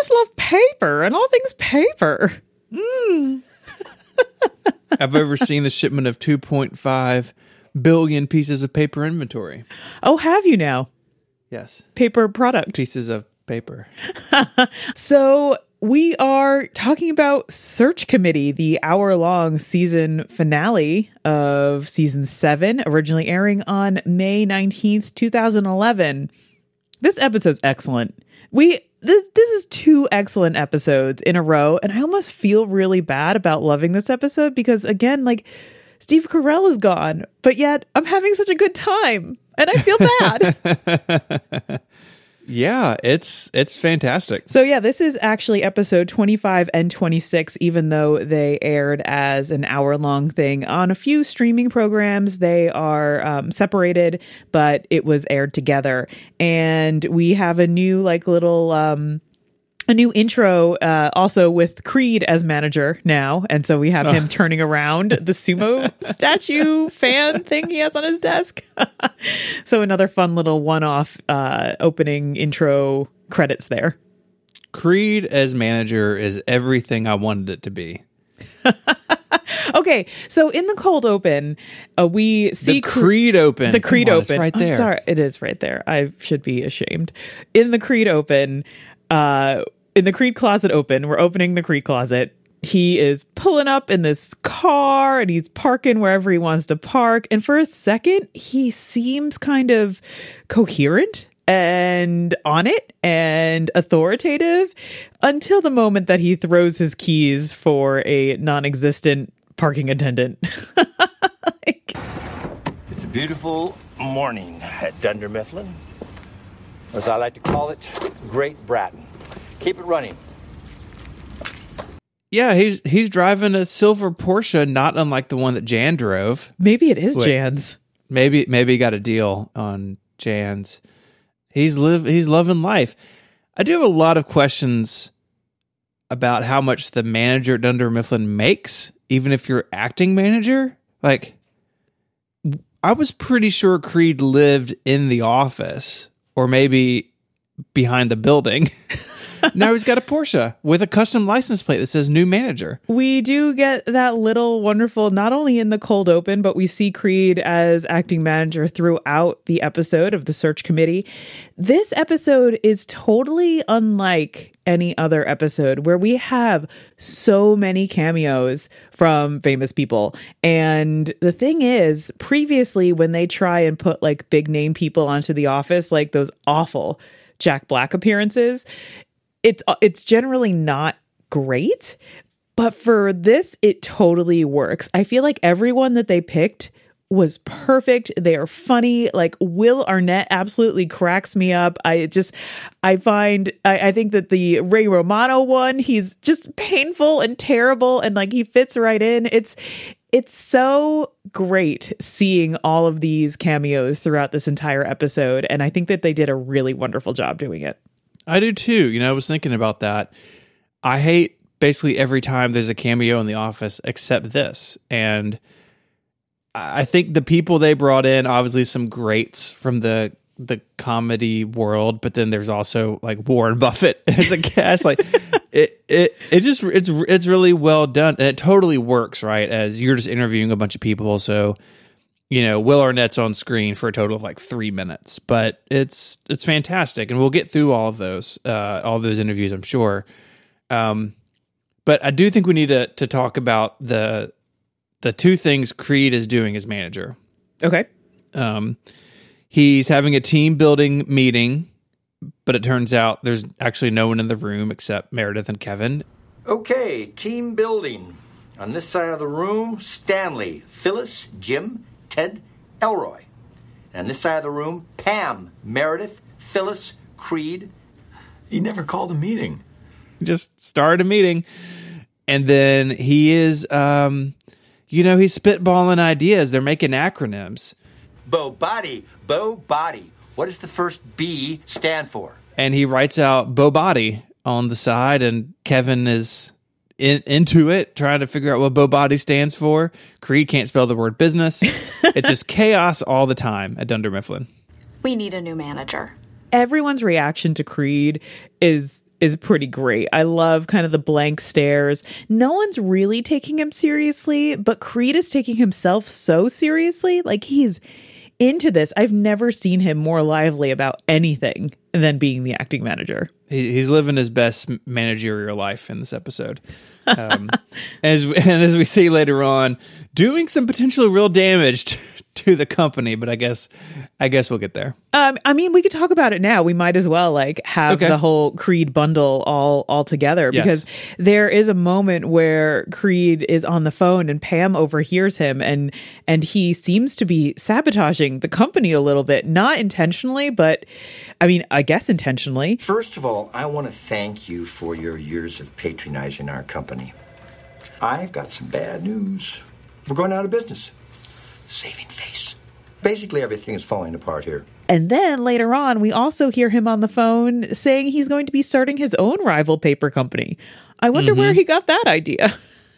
just love paper and all things paper. I've overseen the shipment of 2.5 billion pieces of paper inventory. Oh, have you now? Yes. Paper product. Pieces of paper. So we are talking about Search Committee, the hour-long season finale of season 7, originally airing on May 19th, 2011. This episode's excellent. This is 2 excellent episodes in a row, and I almost feel really bad about loving this episode because, again, like, Steve Carell is gone, but yet I'm having such a good time, and I feel bad. Yeah, it's fantastic. So yeah, this is actually episode 25 and 26, even though they aired as an hour-long thing on a few streaming programs. They are separated, but it was aired together. And we have a new a new intro also with Creed as manager now. And so we have him turning around the sumo statue fan thing he has on his desk. So another fun little one-off opening intro credits there. Creed as manager is everything I wanted it to be. Okay, so in the cold open, we see the Creed open. The Creed open. It's right there. I'm sorry, it is right there. I should be ashamed. In the Creed open, in the Creed closet open, we're opening the Creed closet. He is pulling up in this car and he's parking wherever he wants to park. And for a second, he seems kind of coherent and on it and authoritative until the moment that he throws his keys for a non-existent parking attendant. It's a beautiful morning at Dunder Mifflin. As I like to call it, Great Bratton. Keep it running. Yeah, he's driving a silver Porsche, not unlike the one that Jan drove. Maybe it is Jan's. Maybe he got a deal on Jan's. He's loving life. I do have a lot of questions about how much the manager at Dunder Mifflin makes, even if you're acting manager. Like, I was pretty sure Creed lived in the office, or maybe behind the building. Now he's got a Porsche with a custom license plate that says new manager. We do get that little wonderful, not only in the cold open, but we see Creed as acting manager throughout the episode of the Search Committee. This episode is totally unlike any other episode where we have so many cameos from famous people. And the thing is, previously when they try and put like big name people onto The Office, like those awful Jack Black appearances, it's generally not great, but for this, it totally works. I feel like everyone that they picked was perfect. They are funny. Like Will Arnett absolutely cracks me up. I think that the Ray Romano one, he's just painful and terrible, and like he fits right in. It's so great seeing all of these cameos throughout this entire episode, and I think that they did a really wonderful job doing it. I do too. You know, I was thinking about that. I hate basically every time there's a cameo in The Office except this. And I think the people they brought in, obviously some greats from the comedy world, but then there's also like Warren Buffett as a guest. Like it's really well done, and it totally works, right? As you're just interviewing a bunch of people, so you know, Will Arnett's on screen for a total of like 3 minutes, but it's fantastic, and we'll get through all those interviews, I'm sure. But I do think we need to talk about the 2 things Creed is doing as manager. Okay. He's having a team building meeting, but it turns out there's actually no one in the room except Meredith and Kevin. Okay, team building. On this side of the room, Stanley, Phyllis, Jim, Ted, Elroy. And on this side of the room, Pam, Meredith, Phyllis, Creed. He never called a meeting. Just started a meeting. And then he is, he's spitballing ideas. They're making acronyms. Bo-Body. What does the first B stand for? And he writes out Bo-Body on the side, and Kevin is into it, trying to figure out what Bo-Body stands for. Creed can't spell the word business. It's just chaos all the time at Dunder Mifflin. We need a new manager. Everyone's reaction to Creed is is pretty great. I love kind of the blank stares. No one's really taking him seriously, but Creed is taking himself so seriously. Like, he's into this. I've never seen him more lively about anything than being the acting manager. He's living his best managerial life in this episode. As we see later on, doing some potential real damage to the company, but I guess we'll get there. I mean, we could talk about it now. We might as well have the whole Creed bundle all together, because there is a moment where Creed is on the phone and Pam overhears him, and he seems to be sabotaging the company a little bit, not intentionally, but I mean, I guess intentionally. First of all, I want to thank you for your years of patronizing our company. I've got some bad news. We're going out of business. Saving face. Basically, everything is falling apart here. And then later on, we also hear him on the phone saying he's going to be starting his own rival paper company. I wonder where he got that idea.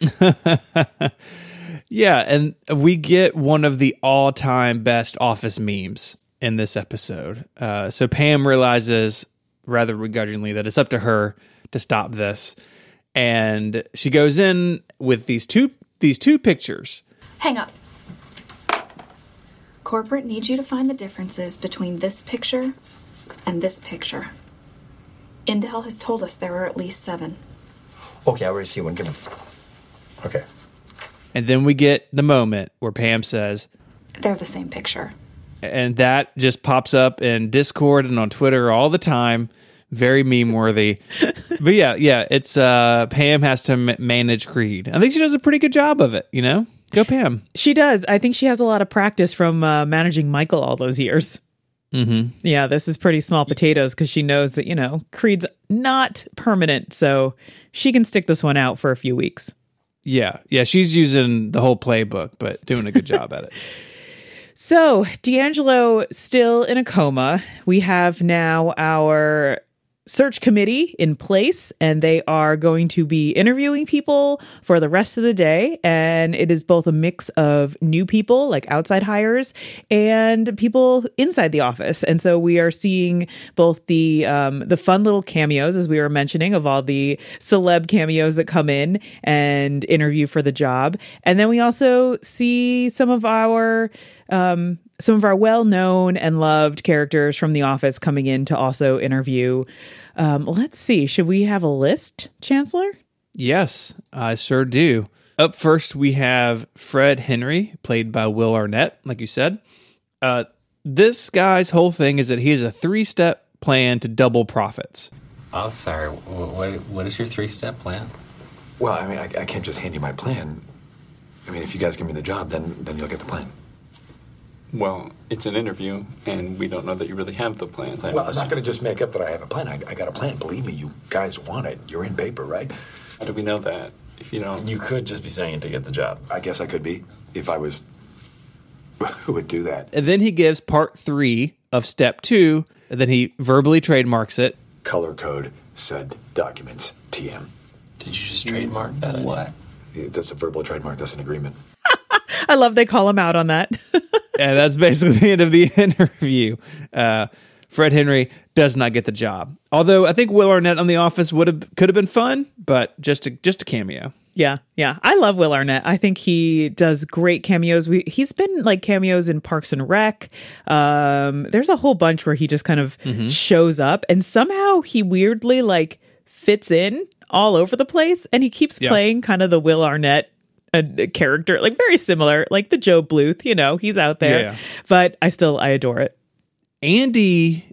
Yeah, and we get one of the all-time best Office memes in this episode. So Pam realizes, rather begrudgingly, that it's up to her to stop this. And she goes in with these two pictures. Hang up. Corporate needs you to find the differences between this picture and this picture. Intel has told us there are at least 7. Okay, I already see one. Give me. Okay. And then we get the moment where Pam says, They're the same picture. and that just pops up in Discord and on Twitter all the time. Very meme worthy. But yeah, it's Pam has to manage Creed. I think she does a pretty good job of it, you know? Go Pam. She does. I think she has a lot of practice from managing Michael all those years. Mm-hmm. Yeah, this is pretty small potatoes because she knows that, you know, Creed's not permanent, so she can stick this one out for a few weeks. Yeah, she's using the whole playbook, but doing a good job at it. So, D'Angelo still in a coma. We have now our search committee in place, and they are going to be interviewing people for the rest of the day. And it is both a mix of new people, like outside hires, and people inside the office. And so we are seeing both the fun little cameos, as we were mentioning, of all the celeb cameos that come in and interview for the job. And then we also see some of our well-known and loved characters from The Office coming in to also interview. Let's see. Should we have a list, Chancellor? Yes, I sure do. Up first, we have Fred Henry, played by Will Arnett, like you said. This guy's whole thing is that he has a 3-step plan to double profits. Oh, sorry. What is your 3-step plan? Well, I mean, I can't just hand you my plan. I mean, if you guys give me the job, then you'll get the plan. Well, it's an interview, and we don't know that you really have the plan. Well, I'm not going to just make up that I have a plan. I got a plan. Believe me, you guys want it. You're in paper, right? How do we know that? If you don't... You could just be saying it to get the job. I guess I could be, if I was... Who would do that? And then he gives part 3 of step 2, and then he verbally trademarks it. Color code, said documents, TM. Did you just trademark that? What? That's a verbal trademark. That's an agreement. I love they call him out on that. And that's basically the end of the interview. Fred Henry does not get the job. Although I think Will Arnett on The Office could have been fun, but just a cameo. Yeah. I love Will Arnett. I think he does great cameos. He's been like cameos in Parks and Rec. There's a whole bunch where he just kind of shows up, and somehow he weirdly like fits in all over the place, and he keeps playing kind of the Will Arnett character, like very similar, like the Joe Bluth, you know, he's out there. Yeah. But I adore it. Andy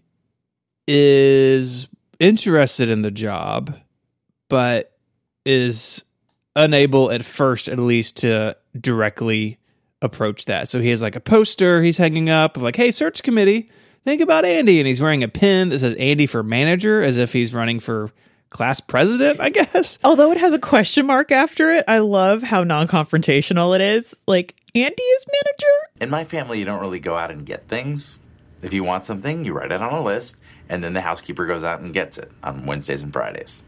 is interested in the job, but is unable at first, at least, to directly approach that. So he has like a poster he's hanging up of like, hey, search committee, think about Andy. And he's wearing a pin that says Andy for manager, as if he's running for class president, I guess. Although it has a question mark after it, I love how non-confrontational it is. Like, Andy is manager? In my family, you don't really go out and get things. If you want something, you write it on a list, and then the housekeeper goes out and gets it on Wednesdays and Fridays.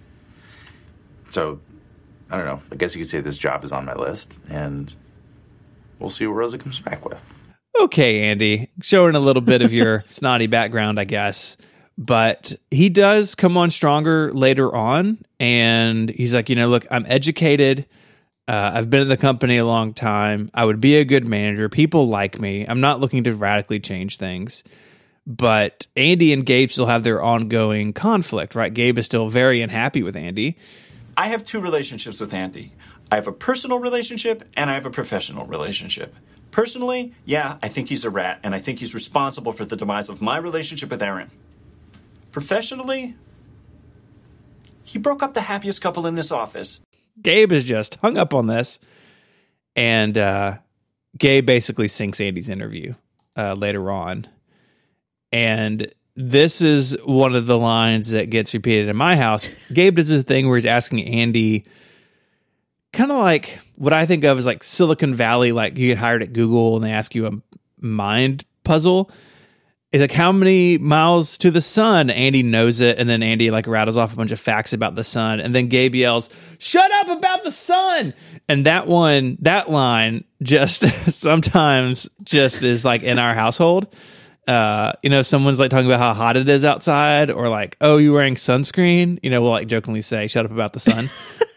So, I don't know. I guess you could say this job is on my list, and we'll see what Rosa comes back with. Okay, Andy. Showing a little bit of your snotty background, I guess. But he does come on stronger later on, and he's like, look, I'm educated. I've been in the company a long time. I would be a good manager. People like me. I'm not looking to radically change things. But Andy and Gabe still have their ongoing conflict, right? Gabe is still very unhappy with Andy. I have two relationships with Andy. I have a personal relationship and I have a professional relationship. Personally, yeah, I think he's a rat, and I think he's responsible for the demise of my relationship with Erin. Professionally, he broke up the happiest couple in this office. Gabe is just hung up on this, and Gabe basically sinks Andy's interview later on. And this is one of the lines that gets repeated in my house. Gabe does this thing where he's asking Andy kind of like what I think of as like Silicon Valley, like you get hired at Google and they ask you a mind puzzle. It's like, how many miles to the sun? Andy knows it, and then Andy like rattles off a bunch of facts about the sun, and then Gabe yells, "Shut up about the sun!" And that line just sometimes just is like in our household. Someone's like talking about how hot it is outside, or like, "Oh, you wearing sunscreen?" We'll like jokingly say, "Shut up about the sun."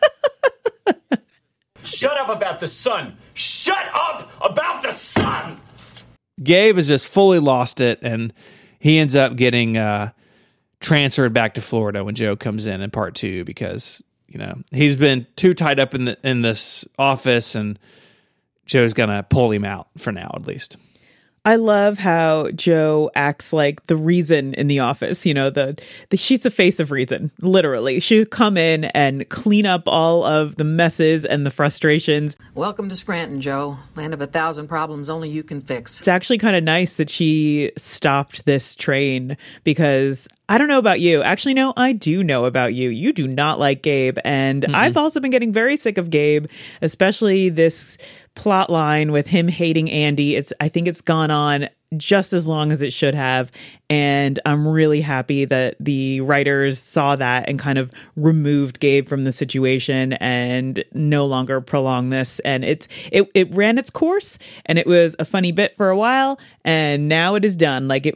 Shut up about the sun! Shut up about the sun! Gabe has just fully lost it, and he ends up getting transferred back to Florida when Joe comes in part 2 because he's been too tied up in this office, and Joe's gonna pull him out for now, at least. I love how Joe acts like the reason in the office. She's the face of reason, literally. She'll come in and clean up all of the messes and the frustrations. Welcome to Scranton, Joe. Land of 1,000 problems only you can fix. It's actually kind of nice that she stopped this train because I don't know about you. Actually, no, I do know about you. You do not like Gabe. And I've also been getting very sick of Gabe, especially this plot line with him hating Andy. I think it's gone on just as long as it should have, and I'm really happy that the writers saw that and kind of removed Gabe from the situation and no longer prolonged this. And it ran its course, and it was a funny bit for a while, and now it is done. Like it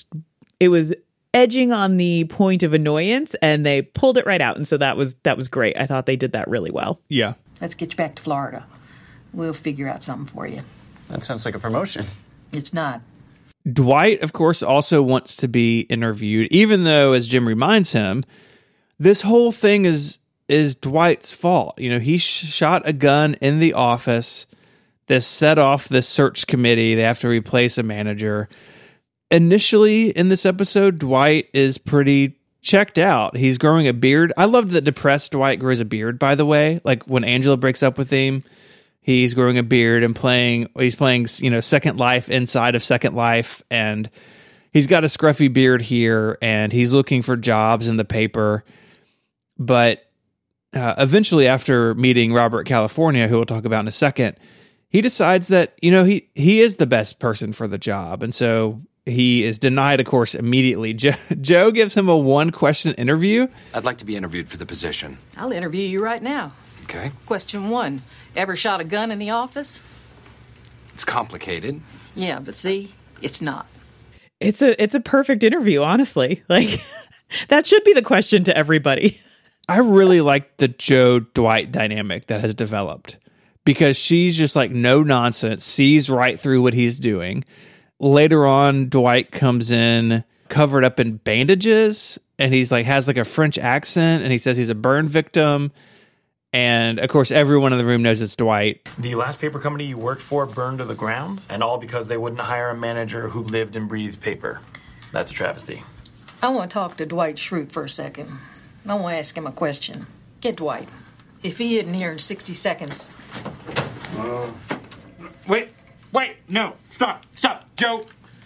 was edging on the point of annoyance, and they pulled it right out, and so that was great. I thought they did that really well. Yeah. Let's get you back to Florida. We'll figure out something for you. That sounds like a promotion. It's not. Dwight, of course, also wants to be interviewed, even though, as Jim reminds him, this whole thing is Dwight's fault. He shot a gun in the office. This set off the search committee. They have to replace a manager. Initially, in this episode, Dwight is pretty checked out. He's growing a beard. I love that depressed Dwight grows a beard, by the way. Like when Angela breaks up with him, he's growing a beard and he's playing, Second Life inside of Second Life. And he's got a scruffy beard here, and he's looking for jobs in the paper. But eventually, after meeting Robert California, who we'll talk about in a second, he decides that, he is the best person for the job. And so he is denied, of course, immediately. Joe gives him a one-question interview. I'd like to be interviewed for the position. I'll interview you right now. Okay. Question 1. Ever shot a gun in the office? It's complicated. Yeah, but see, it's not. It's a perfect interview, honestly. Like, that should be the question to everybody. I really like the Joe-Dwight dynamic that has developed because she's just like no nonsense, sees right through what he's doing. Later on, Dwight comes in covered up in bandages, and he's like has like a French accent, and he says he's a burn victim. And, of course, everyone in the room knows it's Dwight. The last paper company you worked for burned to the ground, and all because they wouldn't hire a manager who lived and breathed paper. That's a travesty. I want to talk to Dwight Schrute for a second. I want to ask him a question. Get Dwight. If he isn't here in 60 seconds... Wait, no, stop, Joe.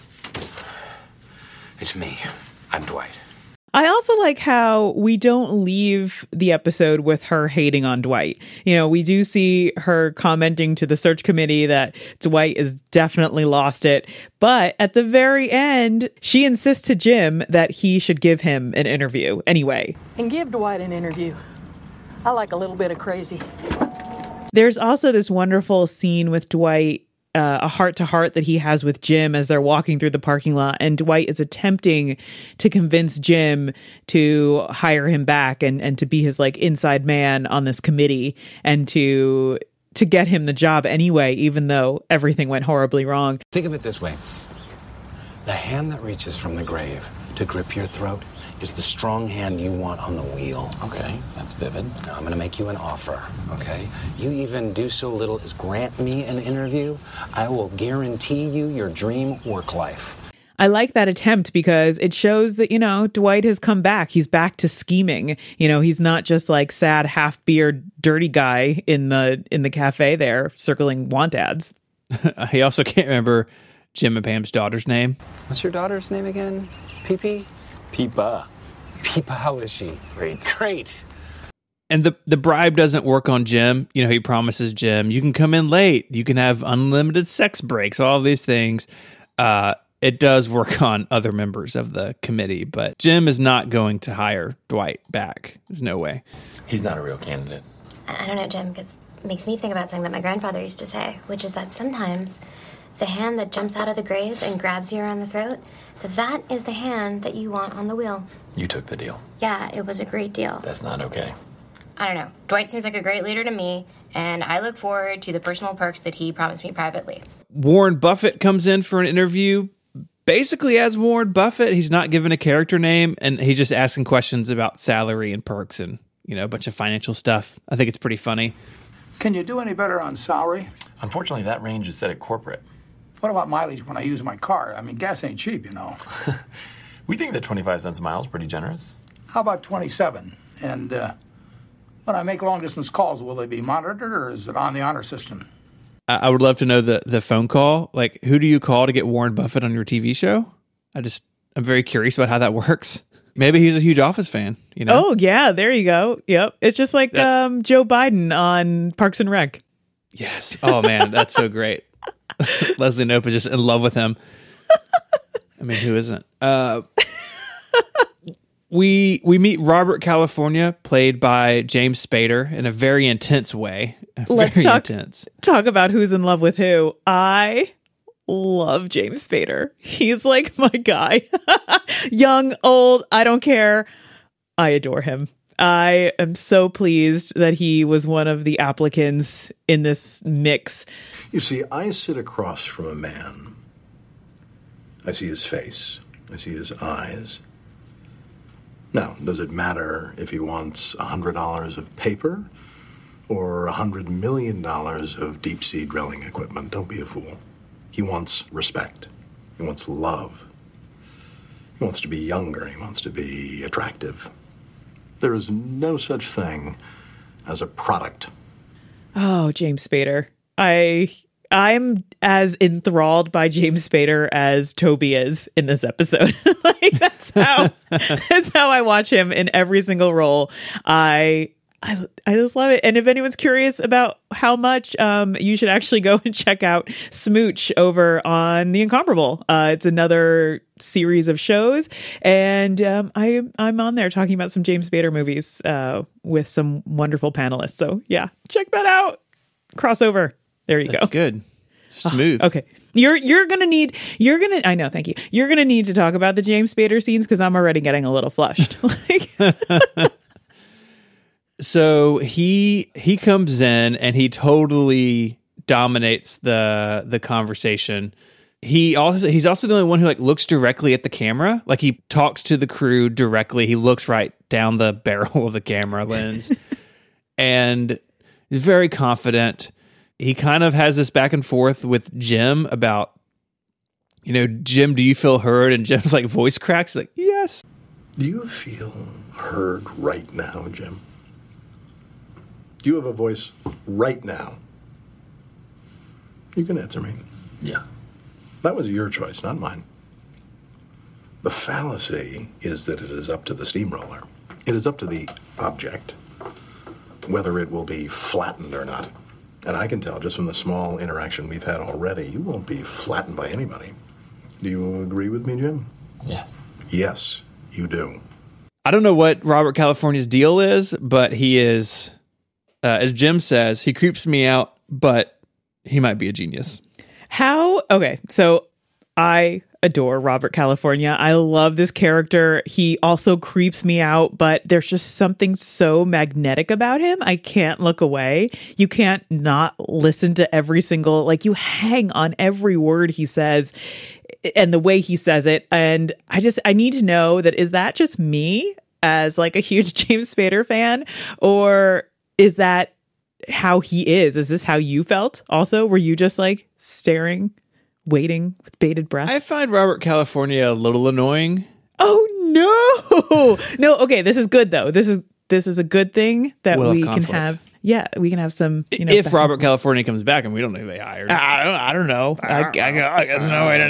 It's me. I'm Dwight. I also like how we don't leave the episode with her hating on Dwight. We do see her commenting to the search committee that Dwight has definitely lost it. But at the very end, she insists to Jim that he should give him an interview anyway. And give Dwight an interview. I like a little bit of crazy. There's also this wonderful scene with Dwight a heart-to-heart that he has with Jim as they're walking through the parking lot, and Dwight is attempting to convince Jim to hire him back and to be his like inside man on this committee, and to get him the job anyway, even though everything went horribly wrong. Think of it this way. The hand that reaches from the grave to grip your throat is the strong hand you want on the wheel. Okay, that's vivid. Now, I'm going to make you an offer, okay? You even do so little as grant me an interview, I will guarantee you your dream work life. I like that attempt because it shows that, Dwight has come back. He's back to scheming. He's not just like sad, half-beard, dirty guy in the cafe there circling want ads. He also can't remember Jim and Pam's daughter's name. What's your daughter's name again? Pee-Pee? Peepa. Peepa, how is she? Great. And the bribe doesn't work on Jim. He promises Jim, you can come in late. You can have unlimited sex breaks, all of these things. It does work on other members of the committee, but Jim is not going to hire Dwight back. There's no way. He's not a real candidate. I don't know, Jim, because it makes me think about something that my grandfather used to say, which is that sometimes the hand that jumps out of the grave and grabs you around the throat, that is the hand that you want on the wheel. You took the deal. Yeah, it was a great deal. That's not okay. I don't know. Dwight seems like a great leader to me, and I look forward to the personal perks that he promised me privately. Warren Buffett comes in for an interview. Basically, as Warren Buffett, he's not given a character name, and he's just asking questions about salary and perks and, a bunch of financial stuff. I think it's pretty funny. Can you do any better on salary? Unfortunately, that range is set at corporate. What about mileage when I use my car? I mean, gas ain't cheap, We think that 25 cents a mile is pretty generous. How about 27? And when I make long-distance calls, will they be monitored, or is it on the honor system? I would love to know the phone call. Like, who do you call to get Warren Buffett on your TV show? I'm very curious about how that works. Maybe he's a huge Office fan, Oh, yeah, there you go. Yep. It's just like Joe Biden on Parks and Rec. Yes. Oh, man, that's so great. Leslie Knope is just in love with him. I mean, who isn't? We meet Robert California, played by James Spader, in a very intense way. Let's talk about who's in love with who. I love James Spader. He's like my guy. Young, old, I don't care. I adore him. I am so pleased that he was one of the applicants in this mix. You see, I sit across from a man. I see his face. I see his eyes. Now, does it matter if he wants $100 of paper or $100 million of deep-sea drilling equipment? Don't be a fool. He wants respect. He wants love. He wants to be younger. He wants to be attractive. There is no such thing as a product. Oh, James Spader. I'm as enthralled by James Spader as Toby is in this episode. Like that's how I watch him in every single role. I just love it. And if anyone's curious about how much, you should actually go and check out Smooch over on The Incomparable. It's another series of shows, and I'm on there talking about some James Spader movies with some wonderful panelists. So yeah, check that out. Crossover. There you go. That's good. Smooth. Okay. You're gonna need I know, thank you. You're gonna need to talk about the James Spader scenes because I'm already getting a little flushed. So he comes in and he totally dominates the conversation. He's also the only one who like looks directly at the camera. Like he talks to the crew directly. He looks right down the barrel of the camera lens. And he's very confident. He kind of has this back and forth with Jim about, Jim, do you feel heard? And Jim's like voice cracks. He's like, yes. Do you feel heard right now, Jim? Do you have a voice right now? You can answer me. Yeah. That was your choice, not mine. The fallacy is that it is up to the steamroller. It is up to the object whether it will be flattened or not. And I can tell just from the small interaction we've had already, you won't be flattened by anybody. Do you agree with me, Jim? Yes. Yes, you do. I don't know what Robert California's deal is, but he is, as Jim says, he creeps me out, but he might be a genius. Okay, so I adore Robert California. I love this character. He also creeps me out, but there's just something so magnetic about him. I can't look away. You can't not listen to every single, like, you hang on every word he says and the way he says it. And I need to know that, is that just me as like a huge James Spader fan, or is that how he is? Is this how you felt also? Were you just like staring, waiting with bated breath? I find Robert California a little annoying. Oh no. Okay, this is good though. This is a good thing that we can have. Yeah, we can have some, if Robert California comes back, and we don't know who they hired. I don't know. I guess no way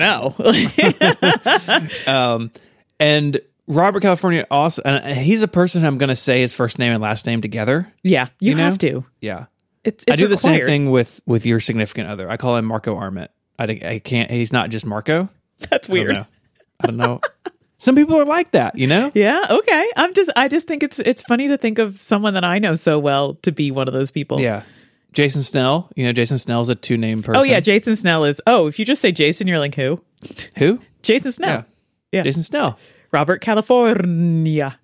to know. And Robert California also, and he's a person I'm going to say his first name and last name together. Yeah, you have to. Yeah. It's I do the same required. thing with your significant other. I call him Marco Arment. I can't, he's not just Marco. That's weird. I don't know. Some people are like that, Yeah, okay. I just think it's funny to think of someone that I know so well to be one of those people. Yeah. Jason Snell. Jason Snell's a 2-name person. Oh yeah, Jason Snell is. Oh, if you just say Jason, you're like, who? Who? Jason Snell. Yeah. Jason Snell. Robert California.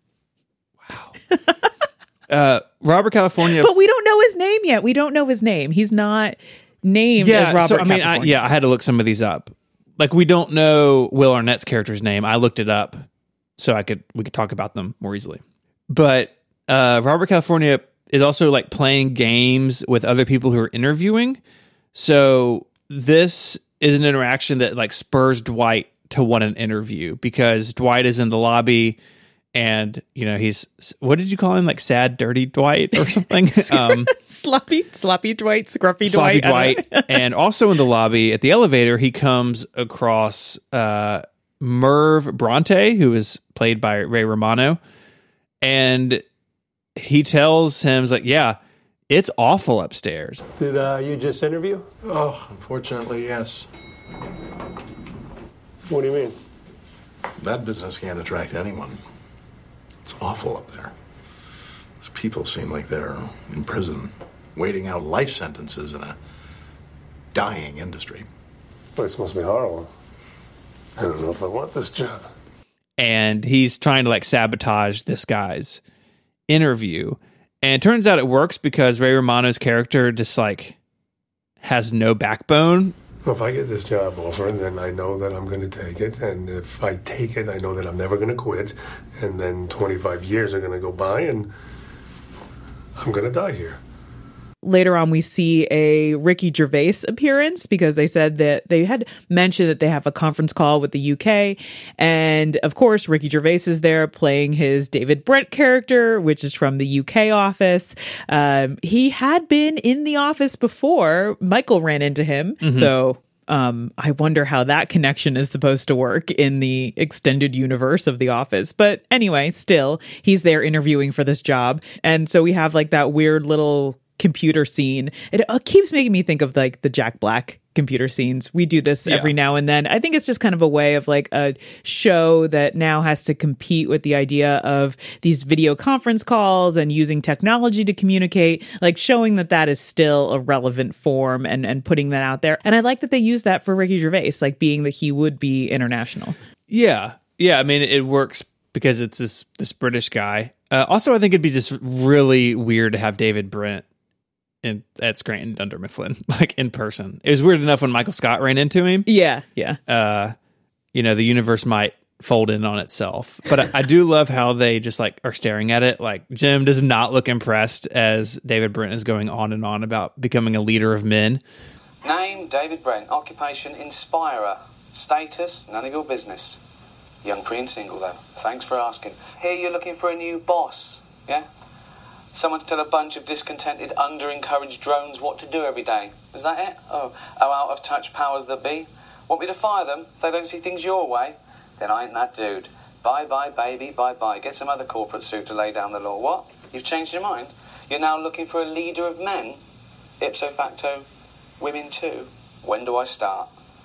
Robert California. But we don't know his name yet. We don't know his name. He's not named as Robert California. I had to look some of these up. Like, we don't know Will Arnett's character's name. I looked it up so we could talk about them more easily. But Robert California is also like playing games with other people who are interviewing. So this is an interaction that like spurs Dwight to want an interview, because Dwight is in the lobby and he's, what did you call him, like sad dirty Dwight or something? Sloppy Dwight, scruffy Sloppy Dwight. Dwight. And also in the lobby at the elevator, he comes across Merv Bronte, who is played by Ray Romano, and he tells him, he's like, yeah, it's awful upstairs. Did you just interview? Oh, unfortunately, yes. What do you mean? That business can't attract anyone. It's awful up there. Those people seem like they're in prison, waiting out life sentences in a dying industry. Place must be horrible. I don't know if I want this job. And he's trying to like sabotage this guy's interview. And it turns out it works because Ray Romano's character just like has no backbone. Well, if I get this job offer, then I know that I'm going to take it. And if I take it, I know that I'm never going to quit. And then 25 years are going to go by and I'm going to die here. Later on, we see a Ricky Gervais appearance because they said that they had mentioned that they have a conference call with the UK. And of course, Ricky Gervais is there playing his David Brent character, which is from the UK office. He had been in the office before. Michael ran into him. Mm-hmm. So I wonder how that connection is supposed to work in the extended universe of The Office. But anyway, still, he's there interviewing for this job. And so we have like that weird little computer scene. It keeps making me think of like the Jack Black computer scenes. We do this every now and then. I think it's just kind of a way of like a show that now has to compete with the idea of these video conference calls and using technology to communicate, like showing that is still a relevant form and putting that out there. And I like that they use that for Ricky Gervais, like being that he would be international. Yeah. I mean, it works because it's this British guy. Also, I think it'd be just really weird to have David Brent at Scranton Dunder Mifflin, like in person. It was weird enough when Michael Scott ran into him. Yeah. The universe might fold in on itself. But I do love how they just like are staring at it. Like Jim does not look impressed as David Brent is going on and on about becoming a leader of men. Name, David Brent. Occupation, inspirer. Status, none of your business. Young, free and single though. Thanks for asking. Here you're looking for a new boss, yeah? Someone to tell a bunch of discontented, under-encouraged drones what to do every day. Is that it? Oh, out-of-touch powers that be? Want me to fire them? They don't see things your way? Then I ain't that dude. Bye-bye, baby, bye-bye. Get some other corporate suit to lay down the law. What? You've changed your mind? You're now looking for a leader of men? Ipso facto, women too? When do I start?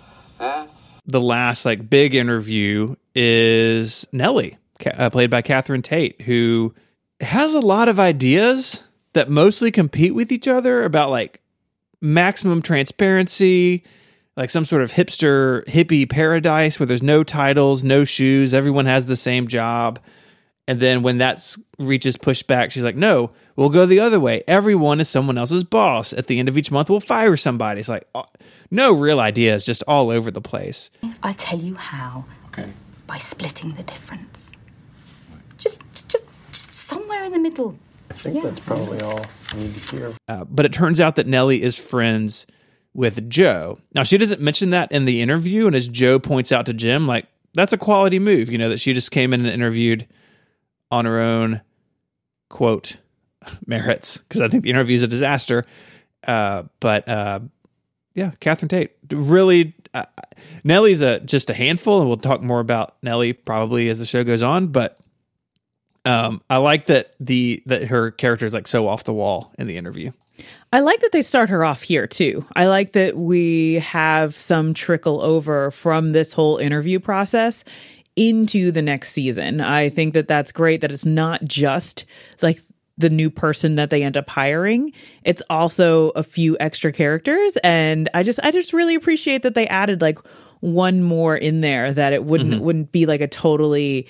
The last like big interview is Nellie, played by Catherine Tate, who has a lot of ideas that mostly compete with each other about like maximum transparency, like some sort of hippie paradise where there's no titles, no shoes, everyone has the same job. And then when that reaches pushback, she's like, no, we'll go the other way. Everyone is someone else's boss. At the end of each month, we'll fire somebody. It's like, no real ideas, just all over the place. I tell you how. Okay. By splitting the difference. Just somewhere in the middle. I think that's probably all I need to hear. But it turns out that Nellie is friends with Joe. Now, she doesn't mention that in the interview. And as Joe points out to Jim, like, that's a quality move, that she just came in and interviewed on her own, quote, merits, because I think the interview is a disaster. But Catherine Tate, really, Nellie's just a handful, and we'll talk more about Nellie probably as the show goes on. But I like that her character is like so off the wall in the interview. I like that they start her off here too. I like that we have some trickle over from this whole interview process into the next season. I think that that's great that it's not just like the new person that they end up hiring. It's also a few extra characters. And I just really appreciate that they added like one more in there, that it wouldn't be like a totally,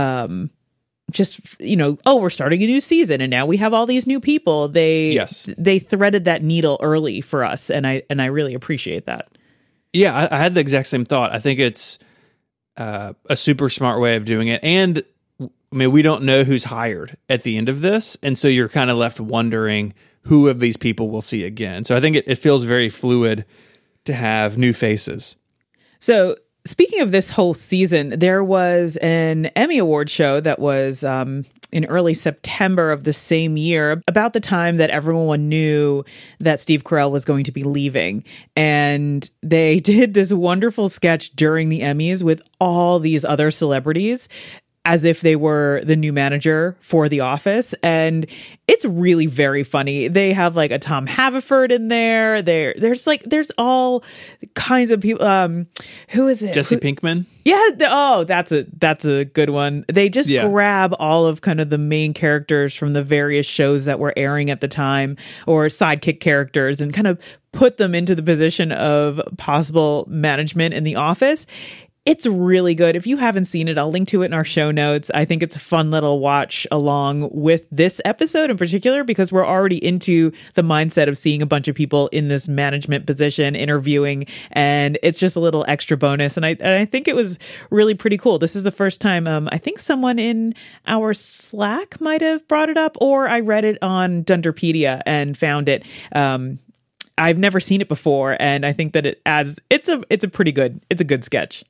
just, we're starting a new season and now we have all these new people. They threaded that needle early for us. And I really appreciate that. Yeah. I had the exact same thought. I think it's a super smart way of doing it. And I mean, we don't know who's hired at the end of this. And so you're kind of left wondering who of these people we'll see again. So I think it feels very fluid to have new faces. So speaking of this whole season, there was an Emmy Award show that was in early September of the same year, about the time that everyone knew that Steve Carell was going to be leaving. And they did this wonderful sketch during the Emmys with all these other celebrities as if they were the new manager for The Office. And it's really very funny. They have like a Tom Haverford in there. There's all kinds of people. Who is it? Jesse Pinkman. Yeah. That's a good one. They just grab all of kind of the main characters from the various shows that were airing at the time, or sidekick characters, and kind of put them into the position of possible management in The Office. It's really good. If you haven't seen it, I'll link to it in our show notes. I think it's a fun little watch along with this episode in particular, because we're already into the mindset of seeing a bunch of people in this management position interviewing, and it's just a little extra bonus. And I think it was really pretty cool. This is the first time I think someone in our Slack might have brought it up, or I read it on Dunderpedia and found it. I've never seen it before, and I think that it's a good sketch.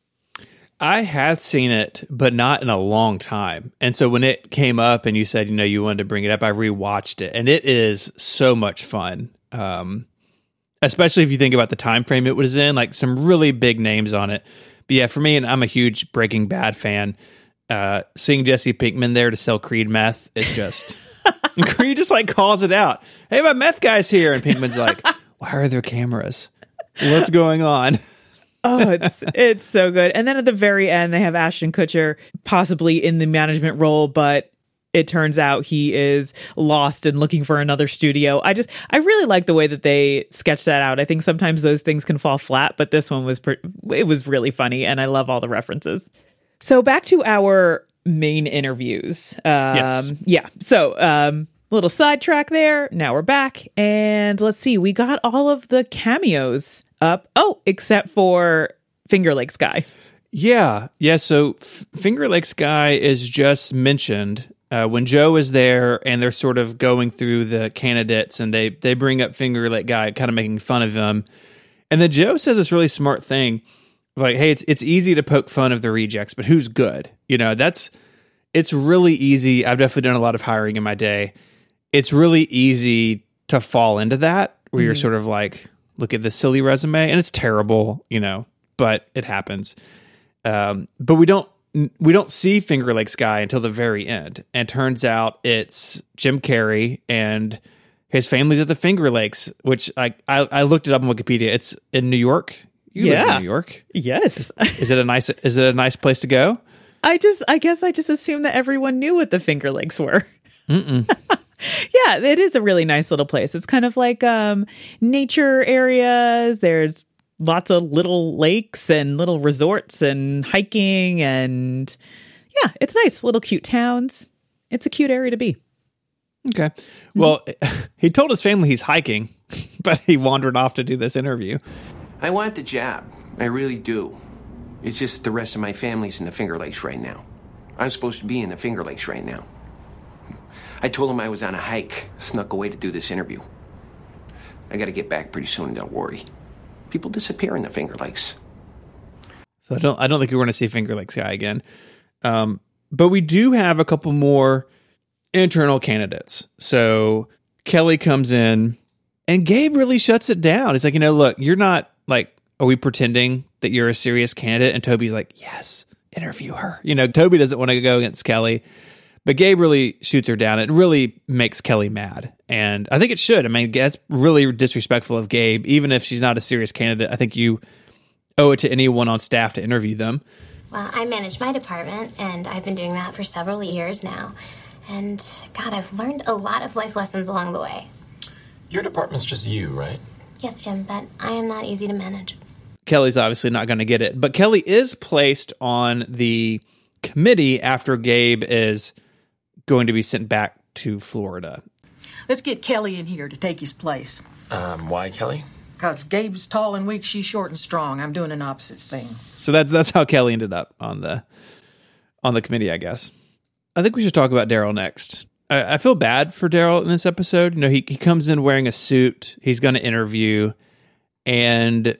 I had seen it, but not in a long time. And so when it came up and you said, you wanted to bring it up, I rewatched it, and it is so much fun. Especially if you think about the time frame it was in, like some really big names on it. But yeah, for me, and I'm a huge Breaking Bad fan, seeing Jesse Pinkman there to sell Creed meth is just... Creed just like calls it out. Hey, my meth guy's here. And Pinkman's like, why are there cameras? What's going on? Oh, it's so good. And then at the very end, they have Ashton Kutcher possibly in the management role, but it turns out he is lost and looking for another studio. I really like the way that they sketched that out. I think sometimes those things can fall flat, but this one was really funny, and I love all the references. So back to our main interviews. Yes. Yeah. So, little sidetrack there. Now we're back, and let's see. We got all of the cameos up. Oh, except for Finger Lakes Guy. Yeah. So Finger Lakes Guy is just mentioned when Joe is there, and they're sort of going through the candidates, and they bring up Finger Lake Guy, kind of making fun of him. And then Joe says this really smart thing, like, hey, it's easy to poke fun of the rejects, but who's good? It's really easy. I've definitely done a lot of hiring in my day. It's really easy to fall into that, where you're sort of like, look at this silly resume, and it's terrible, but it happens. But we don't see Finger Lakes Guy until the very end. And turns out it's Jim Carrey and his family's at the Finger Lakes, which I looked it up on Wikipedia. It's in New York. You live in New York. Yes. Is it a nice place to go? I guess I just assumed that everyone knew what the Finger Lakes were. Yeah, it is a really nice little place. It's kind of like nature areas. There's lots of little lakes and little resorts and hiking. And yeah, it's nice. Little cute towns. It's a cute area to be. Okay. Well, he told his family he's hiking, but he wandered off to do this interview. I want the job. I really do. It's just the rest of my family's in the Finger Lakes right now. I'm supposed to be in the Finger Lakes right now. I told them I was on a hike, snuck away to do this interview. I got to get back pretty soon, they'll worry. People disappear in the Finger Lakes. So I don't think we're going to see Finger Lakes guy again. But we do have a couple more internal candidates. So Kelly comes in and Gabe really shuts it down. He's like, look, you're not like, are we pretending that you're a serious candidate? And Toby's like, yes, interview her. Toby doesn't want to go against Kelly, but Gabe really shoots her down. It really makes Kelly mad. And I think it should. I mean, that's really disrespectful of Gabe. Even if she's not a serious candidate, I think you owe it to anyone on staff to interview them. Well, I manage my department, and I've been doing that for several years now. And, God, I've learned a lot of life lessons along the way. Your department's just you, right? Yes, Jim, but I am not easy to manage. Kelly's obviously not going to get it. But Kelly is placed on the committee after Gabe is going to be sent back to Florida. Let's get Kelly in here to take his place. Why, Kelly? Because Gabe's tall and weak, she's short and strong. I'm doing an opposites thing. So that's how Kelly ended up on the committee, I guess. I think we should talk about Daryl next. I feel bad for Daryl in this episode. He comes in wearing a suit. He's going to interview. And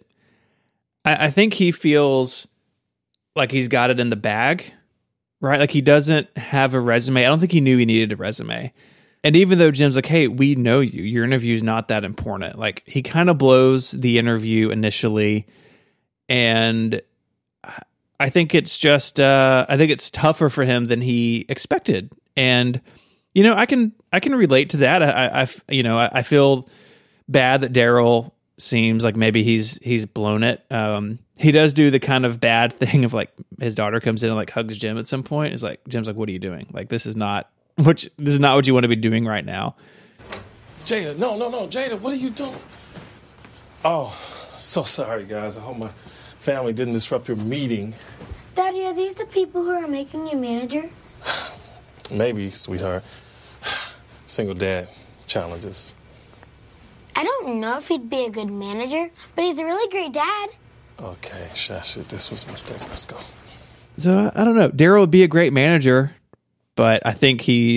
I think he feels like he's got it in the bag, right? Like he doesn't have a resume. I don't think he knew he needed a resume. And even though Jim's like, hey, we know you, your interview's not that important. Like he kind of blows the interview initially. And I think it's just, I think it's tougher for him than he expected. And, I can relate to that. I feel bad that Daryl seems like maybe he's blown it. He does do the kind of bad thing of like his daughter comes in and like hugs Jim at some point. It's like, Jim's like, what are you doing? Like, this is not what you want to be doing right now. Jada, no, Jada, what are you doing? Oh, so sorry, guys. I hope my family didn't disrupt your meeting. Daddy, are these the people who are making you manager? Maybe, sweetheart. Single dad challenges. I don't know if he'd be a good manager, but he's a really great dad. Okay, shush it. This was a mistake. Let's go. So, I don't know. Daryl would be a great manager, but I think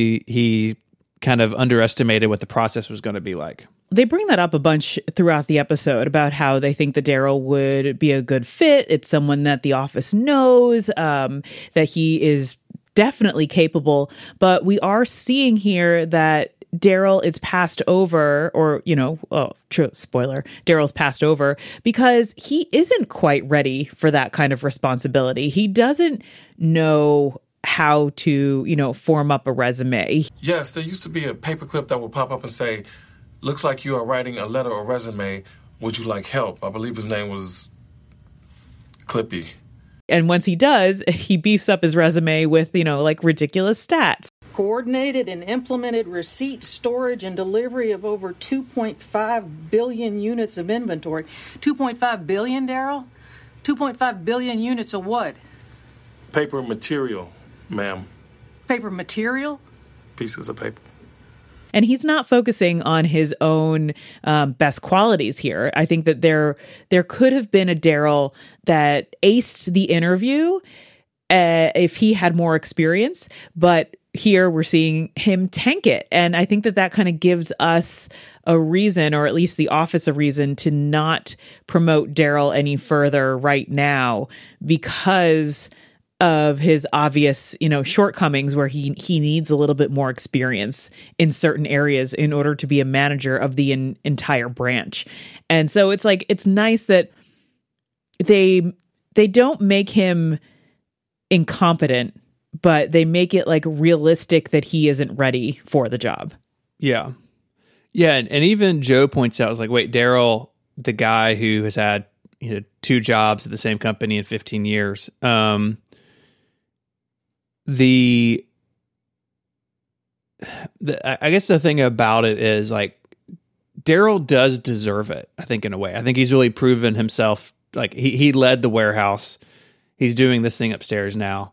he kind of underestimated what the process was going to be like. They bring that up a bunch throughout the episode about how they think that Daryl would be a good fit. It's someone that the office knows, that he is definitely capable. But we are seeing here that Daryl is passed over, or, true, spoiler, Daryl's passed over because he isn't quite ready for that kind of responsibility. He doesn't know how to, form up a resume. Yes, there used to be a paperclip that would pop up and say, looks like you are writing a letter or resume. Would you like help? I believe his name was Clippy. And once he does, he beefs up his resume with, ridiculous stats. Coordinated and implemented receipt, storage, and delivery of over 2.5 billion units of inventory. 2.5 billion, Daryl? 2.5 billion units of what? Paper material, ma'am. Paper material? Pieces of paper. And he's not focusing on his own best qualities here. I think that there could have been a Daryl that aced the interview if he had more experience, but here we're seeing him tank it. And I think that kind of gives us a reason, or at least the office a reason, to not promote Daryl any further right now because of his obvious, shortcomings where he needs a little bit more experience in certain areas in order to be a manager of the entire branch. And so it's like, it's nice that they don't make him incompetent, but they make it like realistic that he isn't ready for the job. Yeah. Yeah. And even Joe points out, like, wait, Daryl, the guy who has had, 2 jobs at the same company in 15 years, I guess the thing about it is, like, Daryl does deserve it, I think, in a way. I think he's really proven himself. Like, he led the warehouse. He's doing this thing upstairs now.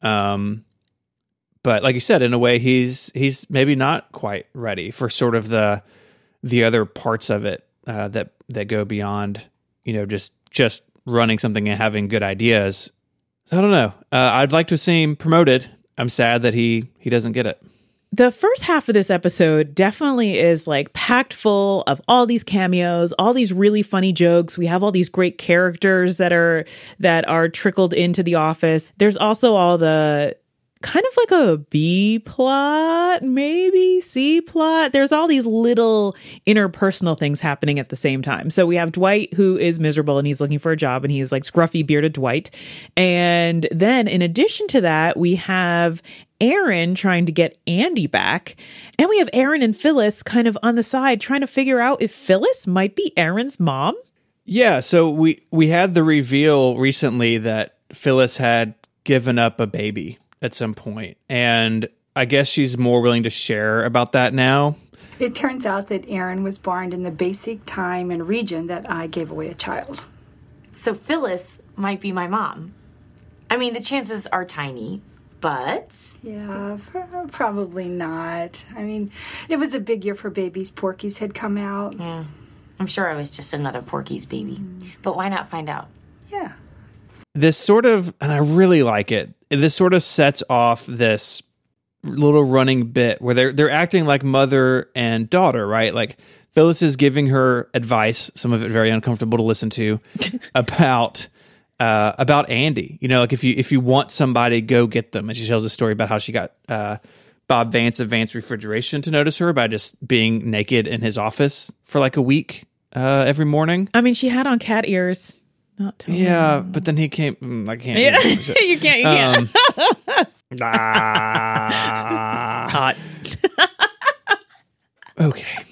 But like you said, in a way, he's maybe not quite ready for sort of the other parts of it that go beyond, just running something and having good ideas. So I don't know. I'd like to see him promoted. I'm sad that he doesn't get it. The first half of this episode definitely is like packed full of all these cameos, all these really funny jokes. We have all these great characters that are trickled into the office. There's also all the kind of like a B plot, maybe C plot. There's all these little interpersonal things happening at the same time. So we have Dwight, who is miserable and he's looking for a job, and he's like scruffy bearded Dwight. And then in addition to that, we have Aaron trying to get Andy back. And we have Aaron and Phyllis kind of on the side trying to figure out if Phyllis might be Aaron's mom. Yeah, so we had the reveal recently that Phyllis had given up a baby at some point, and I guess she's more willing to share about that now. It turns out that Aaron was born in the basic time and region that I gave away a child. So Phyllis might be my mom. I mean, the chances are tiny, but... Yeah, probably not. I mean, it was a big year for babies. Porky's had come out. Yeah, I'm sure I was just another Porky's baby. But why not find out? Yeah. This sort of, and I really like it, this sort of sets off this little running bit where they're acting like mother and daughter, right? Like Phyllis is giving her advice, some of it very uncomfortable to listen to, about Andy. Like if you want somebody, go get them. And she tells a story about how she got Bob Vance of Vance Refrigeration to notice her by just being naked in his office for like a week every morning. I mean, she had on cat ears. Not totally. Yeah, but then he came. I can't. Yeah. You can't. Hot. Okay.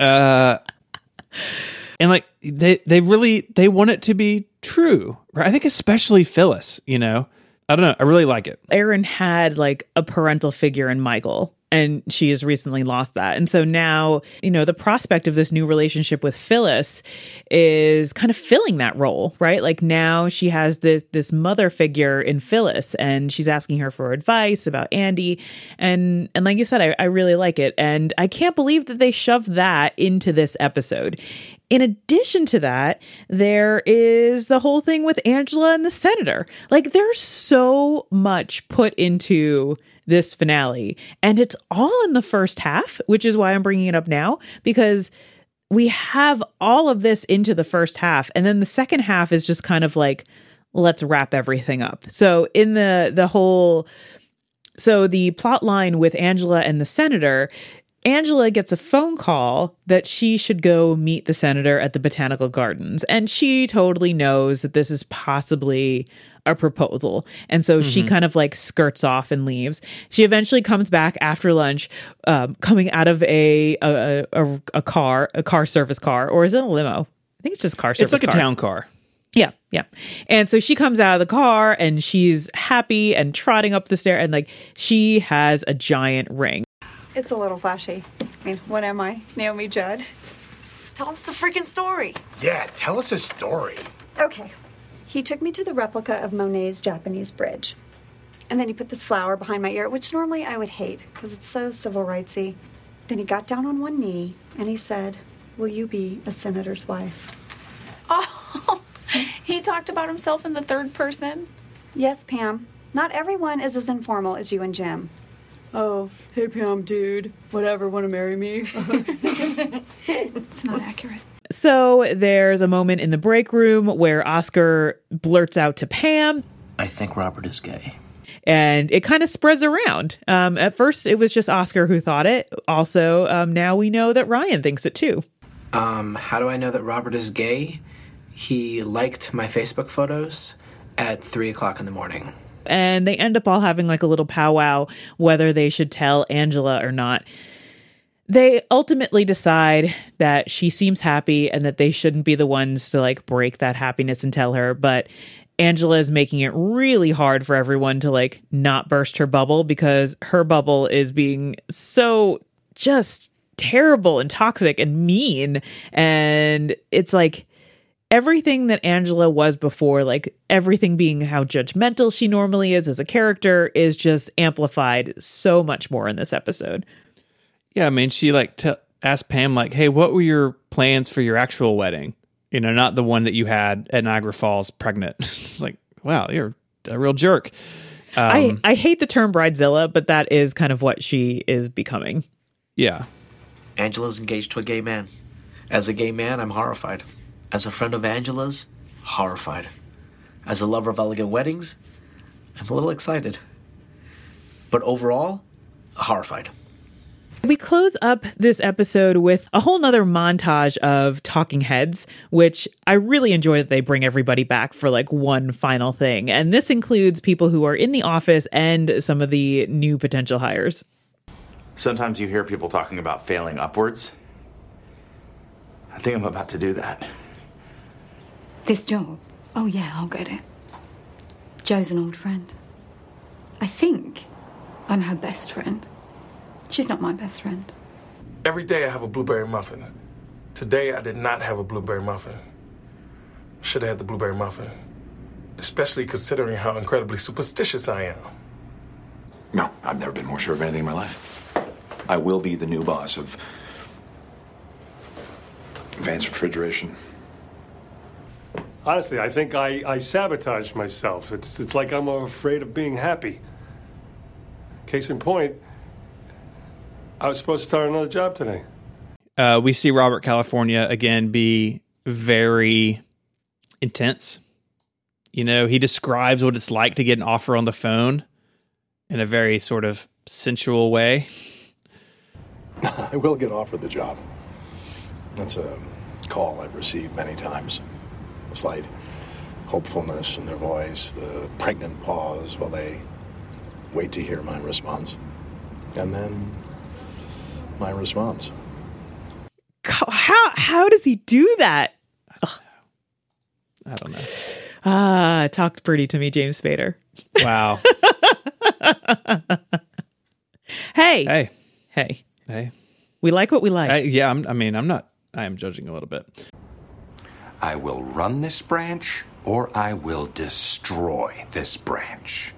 And like they want it to be true, right? I think especially Phyllis. I don't know. I really like it. Aaron had like a parental figure in Michael, and she has recently lost that. And so now, the prospect of this new relationship with Phyllis is kind of filling that role, right? Like now she has this mother figure in Phyllis, and she's asking her for advice about Andy. And like you said, I really like it. And I can't believe that they shoved that into this episode. In addition to that, there is the whole thing with Angela and the senator. Like there's so much put into this finale, and it's all in the first half, which is why I'm bringing it up now, because we have all of this into the first half, and then the second half is just kind of like, let's wrap everything up. So in the plot line with Angela and the senator, Angela gets a phone call that she should go meet the senator at the Botanical Gardens. And she totally knows that this is possibly a proposal. And so she kind of like skirts off and leaves. She eventually comes back after lunch, coming out of a car service car, or is it a limo? I think it's just car service car. It's like a town car. Yeah. And so she comes out of the car and she's happy and trotting up the stair, and like she has a giant ring. It's a little flashy. I mean, what am I? Naomi Judd? Tell us the freaking story. Yeah, tell us a story. Okay. He took me to the replica of Monet's Japanese bridge. And then he put this flower behind my ear, which normally I would hate because it's so civil rightsy. Then he got down on one knee and he said, "Will you be a senator's wife?" Oh, he talked about himself in the third person? Yes, Pam. Not everyone is as informal as you and Jim. Oh, hey Pam, dude. Whatever, want to marry me? It's not accurate. So there's a moment in the break room where Oscar blurts out to Pam, "I think Robert is gay." And it kind of spreads around. At first, it was just Oscar who thought it. Also, now we know that Ryan thinks it too. How do I know that Robert is gay? He liked my Facebook photos at 3 o'clock in the morning. And they end up all having like a little powwow whether they should tell Angela or not. They ultimately decide that she seems happy and that they shouldn't be the ones to like break that happiness and tell her. But Angela is making it really hard for everyone to like not burst her bubble, because her bubble is being so just terrible and toxic and mean. And it's like everything that Angela was before, like everything being how judgmental she normally is as a character, is just amplified so much more in this episode. Yeah, I mean, she like asked Pam, like, hey, what were your plans for your actual wedding? You know, not the one that you had at Niagara Falls pregnant. It's like, wow, you're a real jerk. I hate the term bridezilla, but that is kind of what she is becoming. Yeah. Angela's engaged to a gay man. As a gay man, I'm horrified. As a friend of Angela's, horrified. As a lover of elegant weddings, I'm a little excited. But overall, horrified. We close up this episode with a whole nother montage of talking heads, which I really enjoy that they bring everybody back for like one final thing. And this includes people who are in the office and some of the new potential hires. Sometimes you hear people talking about failing upwards. I think I'm about to do that. This job? Oh yeah, I'll get it. Joe's an old friend. I think I'm her best friend. She's not my best friend. Every day I have a blueberry muffin. Today I did not have a blueberry muffin. Should have had the blueberry muffin. Especially considering how incredibly superstitious I am. No, I've never been more sure of anything in my life. I will be the new boss of Vance Refrigeration. Honestly, I think I sabotaged myself. It's like I'm afraid of being happy. Case in point, I was supposed to start another job today. We see Robert California again be very intense. You know, he describes what it's like to get an offer on the phone in a very sort of sensual way. I will get offered the job. That's a call I've received many times. A slight hopefulness in their voice, the pregnant pause while they wait to hear my response. And then my response. How does he do that? I don't know. Talked pretty to me, James Spader. Wow. Hey. We like what we like. I am judging a little bit. I will run this branch or I will destroy this branch.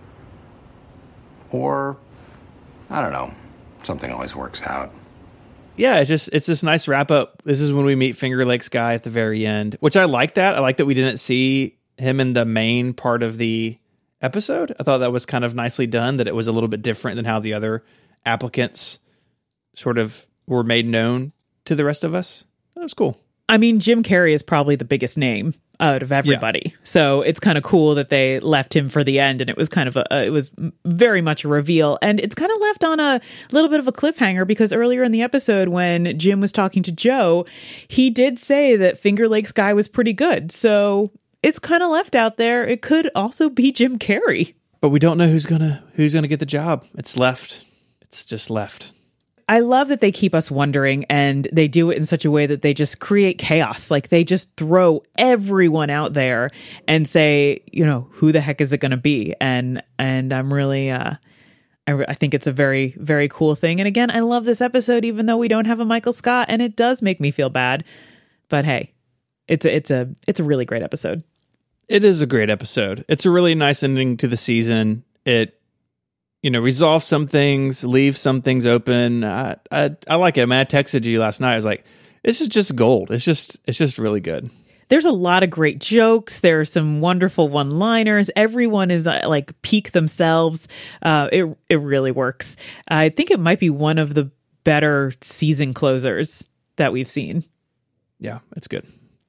Or, I don't know, something always works out. Yeah, it's this nice wrap up. This is when we meet Finger Lakes Guy at the very end, which I like that. I like that we didn't see him in the main part of the episode. I thought that was kind of nicely done, that it was a little bit different than how the other applicants sort of were made known to the rest of us. That was cool. I mean, Jim Carrey is probably the biggest name out of everybody. Yeah. So it's kind of cool that they left him for the end, and it was kind of it was very much a reveal. And it's kind of left on a little bit of a cliffhanger, because earlier in the episode when Jim was talking to Joe, he did say that Finger Lakes Guy was pretty good. So it's kind of left out there. It could also be Jim Carrey. But we don't know who's gonna get the job. It's left. It's just left. I love that they keep us wondering, and they do it in such a way that they just create chaos. Like, they just throw everyone out there and say, you know, who the heck is it going to be? And I'm really, I think it's a very, very cool thing. And again, I love this episode, even though we don't have a Michael Scott, and it does make me feel bad. But hey, it's a really great episode. It is a great episode. It's a really nice ending to the season. It, resolve some things, leave some things open. I like it. I mean, I texted you last night. I was like, this is just gold. It's just really good. There's a lot of great jokes. There are some wonderful one-liners. Everyone is like peak themselves. It really works. I think it might be one of the better season closers that we've seen. Yeah, it's good.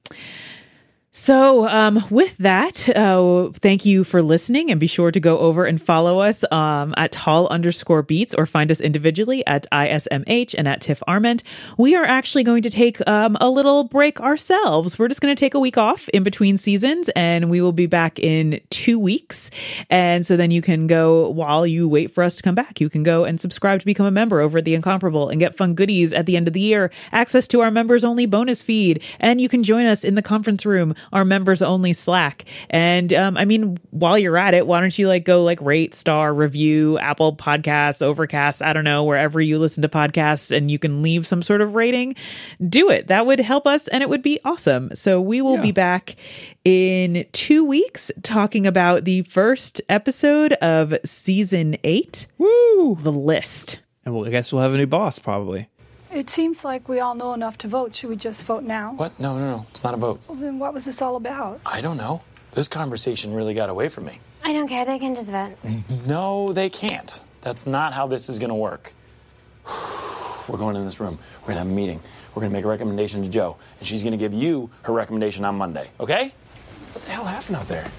So with that, thank you for listening, and be sure to go over and follow us at Tall_Beats, or find us individually at ISMH and at Tiff Arment. We are actually going to take a little break ourselves. We're just going to take a week off in between seasons, and we will be back in 2 weeks. And so then you can go, while you wait for us to come back, you can go and subscribe to become a member over at The Incomparable and get fun goodies at the end of the year, access to our members only bonus feed, and you can join us in the conference room our members only Slack. And I mean, while you're at it, why don't you go rate, star, review, Apple Podcasts, Overcast, I don't know, wherever you listen to podcasts, and you can leave some sort of rating. Do it. That would help us and it would be awesome. So we will be back in 2 weeks talking about the first episode of season 8. Woo! The List. And I guess we'll have a new boss probably. It seems like we all know enough to vote. Should we just vote now? What? No. It's not a vote. Well, then what was this all about? I don't know. This conversation really got away from me. I don't care. They can just vote. No, they can't. That's not how this is going to work. We're going in this room. We're going to have a meeting. We're going to make a recommendation to Joe, and she's going to give you her recommendation on Monday, okay? What the hell happened out there?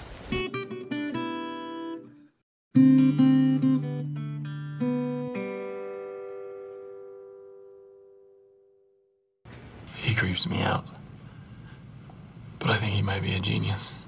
He creeps me out. But I think he might be a genius.